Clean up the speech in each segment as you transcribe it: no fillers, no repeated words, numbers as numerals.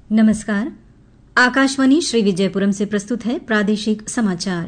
नमस्कार। आकाशवाणी श्री विजयपुरम से प्रस्तुत है प्रादेशिक समाचार।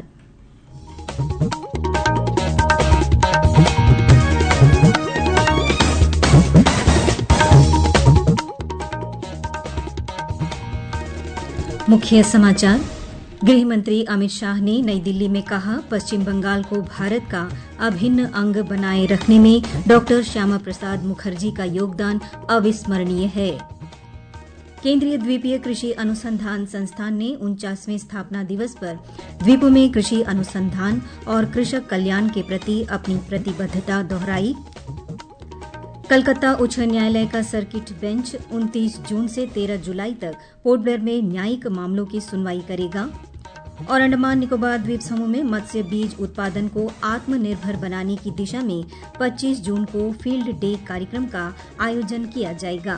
मुख्य समाचार। गृह मंत्री अमित शाह ने नई दिल्ली में कहा, पश्चिम बंगाल को भारत का अभिन्न अंग बनाए रखने में डॉक्टर श्यामा प्रसाद मुखर्जी का योगदान अविस्मरणीय है। केंद्रीय द्वीपीय कृषि अनुसंधान संस्थान ने 49वें स्थापना दिवस पर द्वीपों में कृषि अनुसंधान और कृषक कल्याण के प्रति अपनी प्रतिबद्धता दोहराई। कलकत्ता उच्च न्यायालय का सर्किट बेंच 29 जून से 13 जुलाई तक पोर्ट ब्लेयर में न्यायिक मामलों की सुनवाई करेगा। और अंडमान निकोबार द्वीप समूह में मत्स्य बीज उत्पादन को आत्मनिर्भर बनाने की दिशा में 25 जून को फील्ड डे कार्यक्रम का आयोजन किया जाएगा।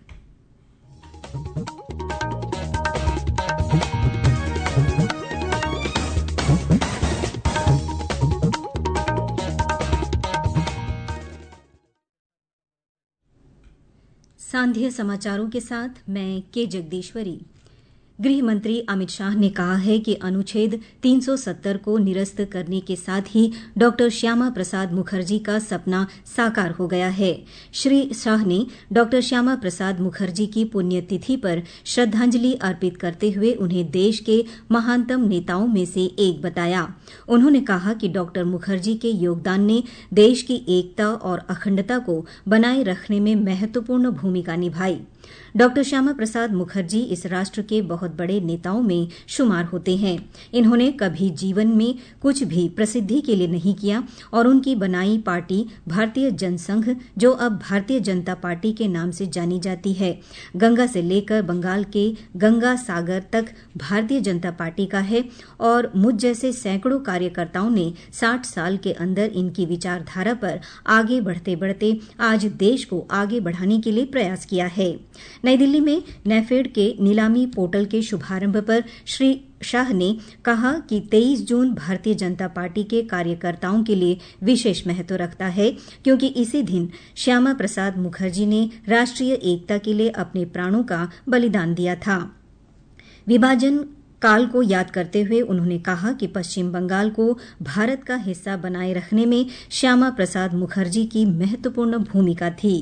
सांध्य समाचारों के साथ मैं के जगदीश्वरी। गृह मंत्री अमित शाह ने कहा है कि अनुच्छेद 370 को निरस्त करने के साथ ही डॉक्टर श्यामा प्रसाद मुखर्जी का सपना साकार हो गया है। श्री शाह ने डॉक्टर श्यामा प्रसाद मुखर्जी की पुण्यतिथि पर श्रद्धांजलि अर्पित करते हुए उन्हें देश के महानतम नेताओं में से एक बताया। उन्होंने कहा कि डॉक्टर मुखर्जी के योगदान ने देश की एकता और अखंडता को बनाए रखने में महत्वपूर्ण भूमिका निभाई। डॉक्टर श्यामा प्रसाद मुखर्जी इस राष्ट्र के बहुत बड़े नेताओं में शुमार होते हैं। इन्होंने कभी जीवन में कुछ भी प्रसिद्धि के लिए नहीं किया और उनकी बनाई पार्टी भारतीय जनसंघ, जो अब भारतीय जनता पार्टी के नाम से जानी जाती है, गंगा से लेकर बंगाल के गंगा सागर तक भारतीय जनता पार्टी का है। और मुझ जैसे सैकड़ों कार्यकर्ताओं ने 60 साल के अंदर इनकी विचारधारा पर आगे बढ़ते बढ़ते आज देश को आगे बढ़ाने के लिए प्रयास किया है। नई दिल्ली में नेफेड के नीलामी पोर्टल के शुभारंभ पर श्री शाह ने कहा कि 23 जून भारतीय जनता पार्टी के कार्यकर्ताओं के लिए विशेष महत्व रखता है, क्योंकि इसी दिन श्यामा प्रसाद मुखर्जी ने राष्ट्रीय एकता के लिए अपने प्राणों का बलिदान दिया था। विभाजन काल को याद करते हुए उन्होंने कहा कि पश्चिम बंगाल को भारत का हिस्सा बनाए रखने में श्यामा प्रसाद मुखर्जी की महत्वपूर्ण भूमिका थी।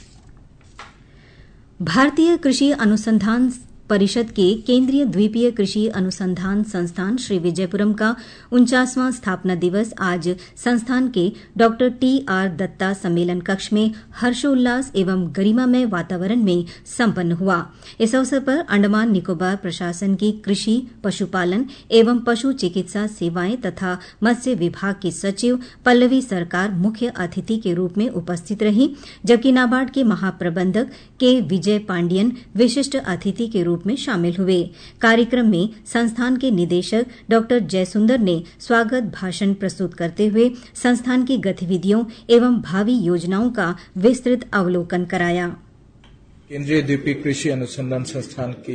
भारतीय कृषि अनुसंधान परिषद के केंद्रीय द्वीपीय कृषि अनुसंधान संस्थान श्री विजयपुरम का 49वां स्थापना दिवस आज संस्थान के डॉक्टर टी.आर. दत्ता सम्मेलन कक्ष में हर्षोल्लास एवं गरिमामय वातावरण में संपन्न हुआ। इस अवसर पर अंडमान निकोबार प्रशासन की कृषि, पशुपालन एवं पशु चिकित्सा सेवाएं तथा मत्स्य विभाग की सचिव पल्लवी सरकार मुख्य अतिथि के रूप में उपस्थित रही, जबकि नाबार्ड के महाप्रबंधक के विजय पांडियन विशिष्ट अतिथि के रूप में शामिल हुए। कार्यक्रम में संस्थान के निदेशक डॉक्टर जयसुंदर ने स्वागत भाषण प्रस्तुत करते हुए संस्थान की गतिविधियों एवं भावी योजनाओं का विस्तृत अवलोकन कराया। केंद्रीय द्वीपीय कृषि अनुसंधान संस्थान की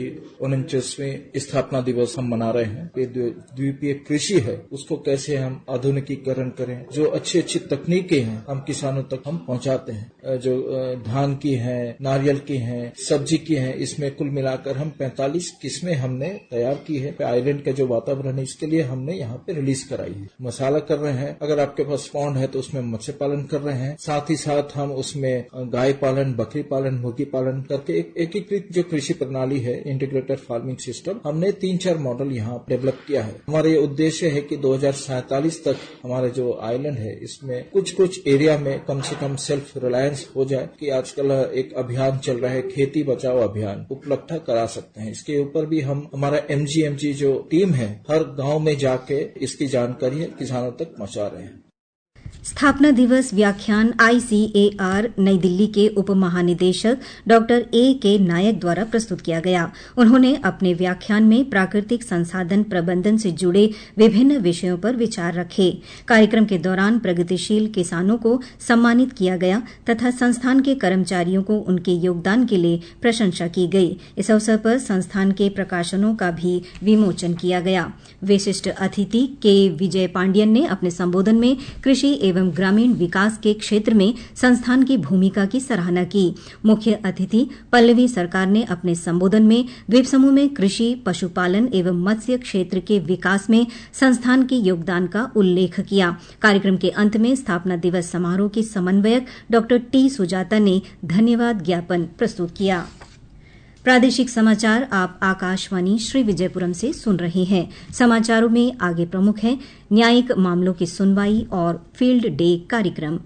49वें स्थापना दिवस हम मना रहे हैं। ये द्वीपीय कृषि है, उसको कैसे हम आधुनिकीकरण करें, जो अच्छी अच्छी तकनीकें हैं हम किसानों तक हम पहुंचाते हैं, जो धान की है, नारियल की है, सब्जी की है, इसमें कुल मिलाकर हम 45 किस्में हमने तैयार की है। आइलैंड का जो वातावरण है इसके लिए हमने यहाँ पे रिलीज कराई है। मसाला कर रहे हैं, अगर आपके पास पौंड है तो उसमें मत्स्य पालन कर रहे हैं, साथ ही साथ हम उसमें गाय पालन, बकरी पालन, मुर्गी पालन करके एक एकीकृत जो कृषि प्रणाली है, इंटीग्रेटेड फार्मिंग सिस्टम, हमने 3-4 मॉडल यहाँ डेवलप किया है। हमारा ये उद्देश्य है कि 2047 तक हमारा जो आइलैंड है इसमें कुछ एरिया में कम से कम सेल्फ रिलायंस हो जाए। कि आजकल एक अभियान चल रहा है, खेती बचाओ अभियान, उपलब्ध करा सकते हैं। इसके ऊपर भी हम हमारा MGMG जो टीम है हर गांव में जाके इसकी जानकारी किसानों तक पहुंचा रहे हैं। स्थापना दिवस व्याख्यान ICAR नई दिल्ली के उप महानिदेशक डॉक्टर A.K. नायक द्वारा प्रस्तुत किया गया। उन्होंने अपने व्याख्यान में प्राकृतिक संसाधन प्रबंधन से जुड़े विभिन्न विषयों पर विचार रखे। कार्यक्रम के दौरान प्रगतिशील किसानों को सम्मानित किया गया तथा संस्थान के कर्मचारियों को उनके योगदान के लिए प्रशंसा की गई। इस अवसर पर संस्थान के प्रकाशनों का भी विमोचन किया गया। विशिष्ट अतिथि के विजय पांडियन ने अपने संबोधन में कृषि एवं ग्रामीण विकास के क्षेत्र में संस्थान की भूमिका की सराहना की। मुख्य अतिथि पल्लवी सरकार ने अपने संबोधन में द्वीप समूह में कृषि, पशुपालन एवं मत्स्य क्षेत्र के विकास में संस्थान के योगदान का उल्लेख किया। कार्यक्रम के अंत में स्थापना दिवस समारोह की समन्वयक डॉ टी सुजाता ने धन्यवाद ज्ञापन प्रस्तुत किया। प्रादेशिक समाचार आप आकाशवाणी श्री विजयपुरम से सुन रहे हैं। समाचारों में आगे प्रमुख है न्यायिक मामलों की सुनवाई और फील्ड डे कार्यक्रम।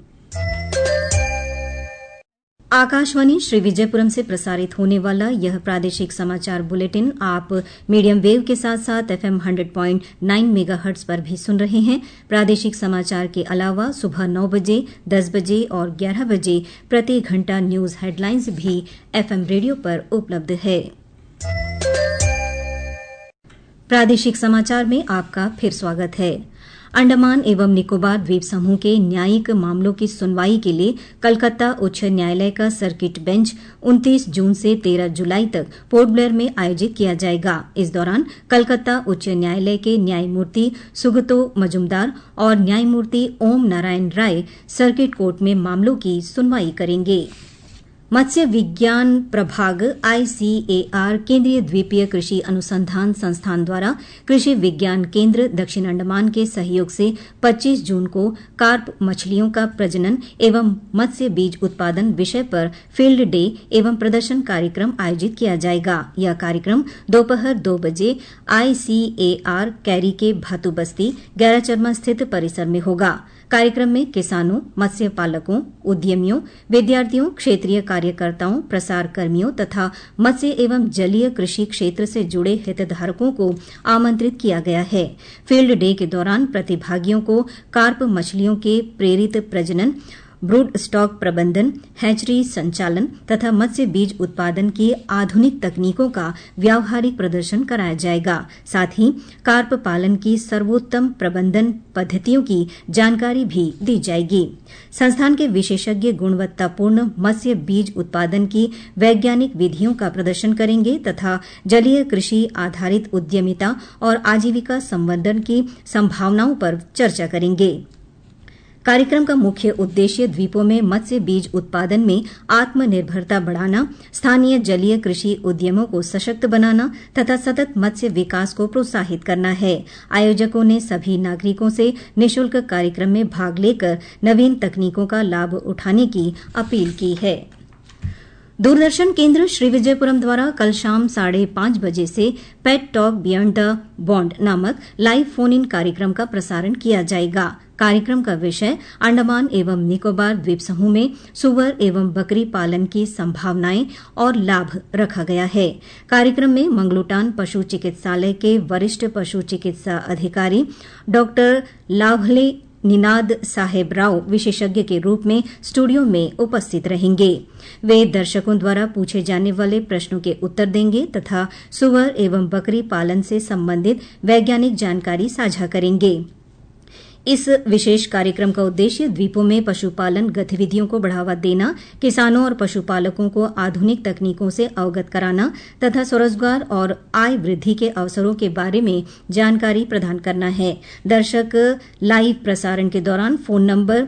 आकाशवाणी श्री विजयपुरम से प्रसारित होने वाला यह प्रादेशिक समाचार बुलेटिन आप मीडियम वेव के साथ साथ FM 100.9 मेगाहर्ट्ज पर भी सुन रहे हैं। प्रादेशिक समाचार के अलावा सुबह 9 बजे, 10 बजे और 11 बजे प्रति घंटा न्यूज हेडलाइंस भी FM रेडियो पर उपलब्ध है। प्रादेशिक समाचार में आपका फिर स्वागत है। अंडमान एवं निकोबार द्वीप समूह के न्यायिक मामलों की सुनवाई के लिए कलकत्ता उच्च न्यायालय का सर्किट बेंच 29 जून से 13 जुलाई तक पोर्ट ब्लेयर में आयोजित किया जाएगा। इस दौरान कलकत्ता उच्च न्यायालय के न्यायमूर्ति सुगतो मजुमदार और न्यायमूर्ति ओम नारायण राय सर्किट कोर्ट में मामलों की सुनवाई करेंगे। मत्स्य विज्ञान प्रभाग ICAR केंद्रीय द्वीपीय कृषि अनुसंधान संस्थान द्वारा कृषि विज्ञान केंद्र दक्षिण अंडमान के सहयोग से 25 जून को कार्प मछलियों का प्रजनन एवं मत्स्य बीज उत्पादन विषय पर फील्ड डे एवं प्रदर्शन कार्यक्रम आयोजित किया जाएगा। यह कार्यक्रम दोपहर 2 बजे ICAR कैरी के भातु बस्ती गैराचरमा स्थित परिसर में होगा। कार्यक्रम में किसानों, मत्स्य पालकों, उद्यमियों, विद्यार्थियों, क्षेत्रीय कार्यकर्ताओं, प्रसार कर्मियों तथा मत्स्य एवं जलीय कृषि क्षेत्र से जुड़े हितधारकों को आमंत्रित किया गया है। फील्ड डे के दौरान प्रतिभागियों को कार्प मछलियों के प्रेरित प्रजनन, ब्रूड स्टॉक प्रबंधन, हैचरी संचालन तथा मत्स्य बीज उत्पादन की आधुनिक तकनीकों का व्यावहारिक प्रदर्शन कराया जाएगा। साथ ही कार्प पालन की सर्वोत्तम प्रबंधन पद्धतियों की जानकारी भी दी जाएगी। संस्थान के विशेषज्ञ गुणवत्तापूर्ण मत्स्य बीज उत्पादन की वैज्ञानिक विधियों का प्रदर्शन करेंगे तथा जलीय कृषि आधारित उद्यमिता और आजीविका संवर्धन की संभावनाओं पर चर्चा करेंगे। कार्यक्रम का मुख्य उद्देश्य द्वीपों में मत्स्य बीज उत्पादन में आत्मनिर्भरता बढ़ाना, स्थानीय जलीय कृषि उद्यमों को सशक्त बनाना तथा सतत मत्स्य विकास को प्रोत्साहित करना है। आयोजकों ने सभी नागरिकों से निःशुल्क कार्यक्रम में भाग लेकर नवीन तकनीकों का लाभ उठाने की अपील की है। दूरदर्शन केंद्र श्री विजयपुरम द्वारा कल शाम 5:30 बजे से pet talk beyond the bond नामक लाइव फोन इन कार्यक्रम का प्रसारण किया जाएगा। कार्यक्रम का विषय अंडमान एवं निकोबार द्वीप समूह में सुअर एवं बकरी पालन की संभावनाएं और लाभ रखा गया है। कार्यक्रम में मंगलोटान पशु चिकित्सालय के वरिष्ठ पशु चिकित्सा अधिकारी डॉक्टर लाभले निनाद साहेब राव विशेषज्ञ के रूप में स्टूडियो में उपस्थित रहेंगे। वे दर्शकों द्वारा पूछे जाने वाले प्रश्नों के उत्तर देंगे तथा सुअर एवं बकरी पालन से संबंधित वैज्ञानिक जानकारी साझा करेंगे। इस विशेष कार्यक्रम का उद्देश्य द्वीपों में पशुपालन गतिविधियों को बढ़ावा देना, किसानों और पशुपालकों को आधुनिक तकनीकों से अवगत कराना तथा स्वरोजगार और आय वृद्धि के अवसरों के बारे में जानकारी प्रदान करना है। दर्शक लाइव प्रसारण के दौरान फोन नंबर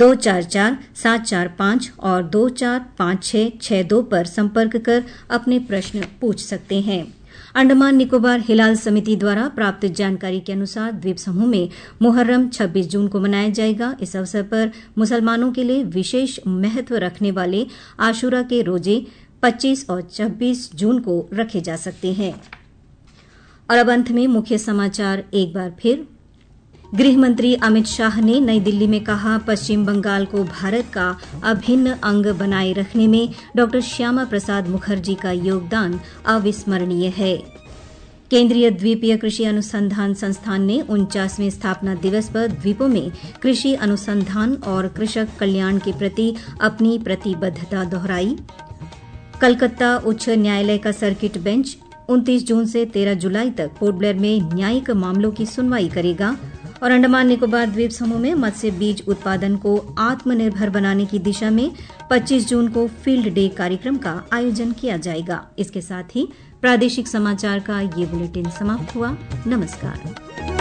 244-745 और 245662 पर संपर्क कर अपने प्रश्न पूछ सकते हैं। अंडमान निकोबार हिलाल समिति द्वारा प्राप्त जानकारी के अनुसार द्वीप समूह में मुहर्रम 26 जून को मनाया जाएगा। इस अवसर पर मुसलमानों के लिए विशेष महत्व रखने वाले आशुरा के रोजे 25 और 26 जून को रखे जा सकते हैं। और अब अंत में मुख्य समाचार एक बार फिर। गृह मंत्री अमित शाह ने नई दिल्ली में कहा, पश्चिम बंगाल को भारत का अभिन्न अंग बनाए रखने में डॉ श्यामा प्रसाद मुखर्जी का योगदान अविस्मरणीय है। केंद्रीय द्वीपीय कृषि अनुसंधान संस्थान ने 49वें स्थापना दिवस पर द्वीपों में कृषि अनुसंधान और कृषक कल्याण के प्रति अपनी प्रतिबद्धता दोहराई। कलकत्ता उच्च न्यायालय का सर्किट बेंच 29 जून से 13 जुलाई तक पोर्ट ब्लेयर में न्यायिक मामलों की सुनवाई करेगा। और अंडमान निकोबार द्वीप समूह में मत्स्य बीज उत्पादन को आत्मनिर्भर बनाने की दिशा में 25 जून को फील्ड डे कार्यक्रम का आयोजन किया जाएगा। इसके साथ ही प्रादेशिक समाचार का ये बुलेटिन समाप्त हुआ। नमस्कार।